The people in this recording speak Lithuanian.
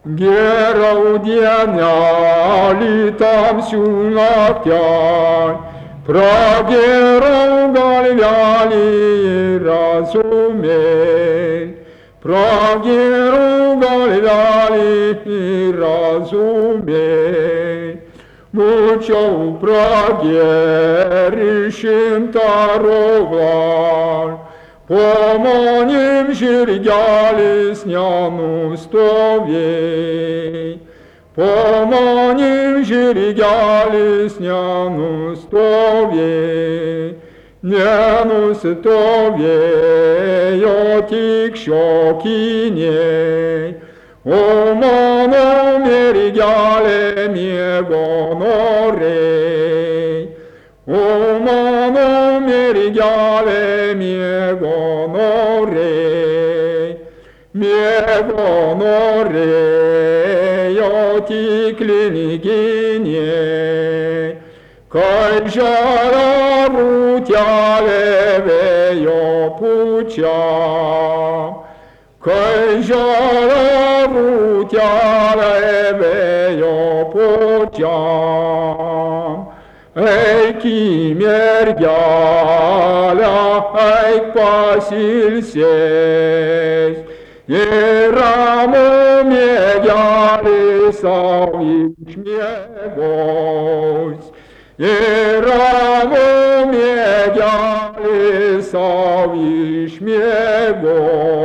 Геродиняли там сюлаптянь, про геров галвяли разумей, про геров галвяли разумей. Мучил про герищем таровлар, поманим жиргяли сняну стовей. Поманим жиргяли сняну стовей. Нену стовей отик щокиней. Омано меригяле мегонорей. Омано меригяле мегонорей. Мегонорей отик клинигиней. Кайжара рутяле веё пуча. Кайжара рутяле веё пуча. Эй, мергяля, эй, пасильсесь, ерамо медяли савич мегось, ерамо медяли савич мегось.